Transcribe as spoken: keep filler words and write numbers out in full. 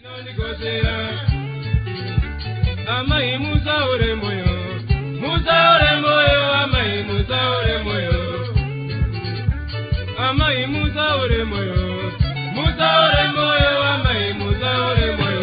Amai Musa ore moyo, Musa ore moyo, amai Musa ore moyo, amai Musa ore moyo, Musa ore moyo, amai Musa ore moyo.